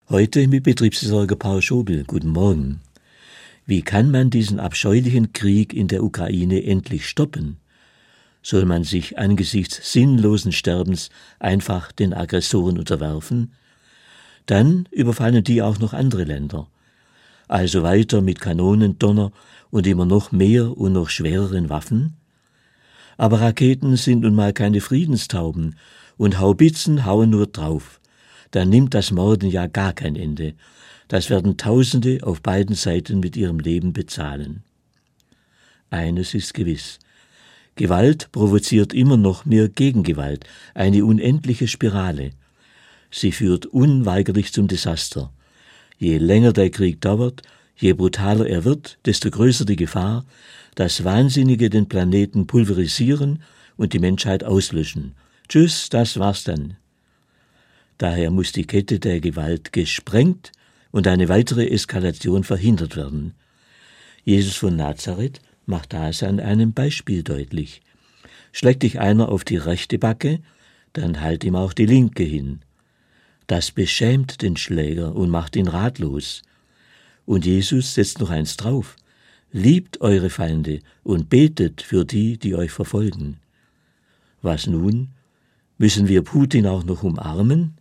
Heute mit Betriebsversorger Paul Schobel. Guten Morgen. Wie kann man diesen abscheulichen Krieg in der Ukraine endlich stoppen? Soll man sich angesichts sinnlosen Sterbens einfach den Aggressoren unterwerfen? Dann überfallen die auch noch andere Länder. Also weiter mit Kanonendonner und immer noch mehr und noch schwereren Waffen? Aber Raketen sind nun mal keine Friedenstauben und Haubitzen hauen nur drauf. Dann nimmt das Morden ja gar kein Ende. Das werden Tausende auf beiden Seiten mit ihrem Leben bezahlen. Eines ist gewiss. Gewalt provoziert immer noch mehr Gegengewalt, eine unendliche Spirale. Sie führt unweigerlich zum Desaster. Je länger der Krieg dauert, je brutaler er wird, desto größer die Gefahr, dass Wahnsinnige den Planeten pulverisieren und die Menschheit auslöschen. Tschüss, das war's dann. Daher muss die Kette der Gewalt gesprengt und eine weitere Eskalation verhindert werden. Jesus von Nazareth macht das an einem Beispiel deutlich. Schlägt dich einer auf die rechte Backe, dann halt ihm auch die linke hin. Das beschämt den Schläger und macht ihn ratlos. Und Jesus setzt noch eins drauf. Liebt eure Feinde und betet für die, die euch verfolgen. Was nun? Müssen wir Putin auch noch umarmen?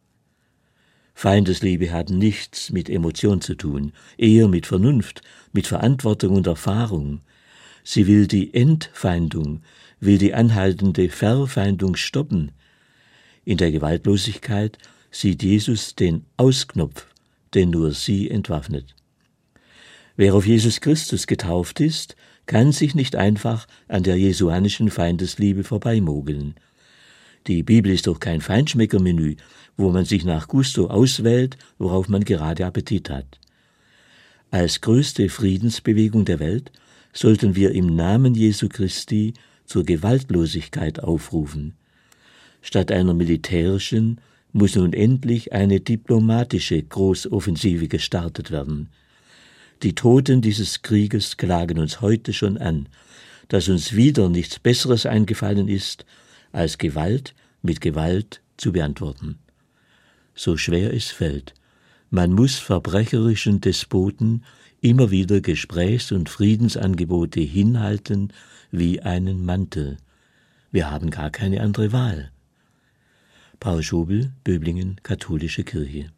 Feindesliebe hat nichts mit Emotion zu tun, eher mit Vernunft, mit Verantwortung und Erfahrung. Sie will die Entfeindung, will die anhaltende Verfeindung stoppen. In der Gewaltlosigkeit sieht Jesus den Ausknopf, den nur sie entwaffnet. Wer auf Jesus Christus getauft ist, kann sich nicht einfach an der jesuanischen Feindesliebe vorbeimogeln. Die Bibel ist doch kein Feinschmeckermenü, wo man sich nach Gusto auswählt, worauf man gerade Appetit hat. Als größte Friedensbewegung der Welt sollten wir im Namen Jesu Christi zur Gewaltlosigkeit aufrufen. Statt einer militärischen muss nun endlich eine diplomatische Großoffensive gestartet werden. Die Toten dieses Krieges klagen uns heute schon an, dass uns wieder nichts Besseres eingefallen ist, als Gewalt mit Gewalt zu beantworten. So schwer es fällt, man muss verbrecherischen Despoten immer wieder Gesprächs- und Friedensangebote hinhalten wie einen Mantel. Wir haben gar keine andere Wahl. Paul Schobel, Böblingen, Katholische Kirche.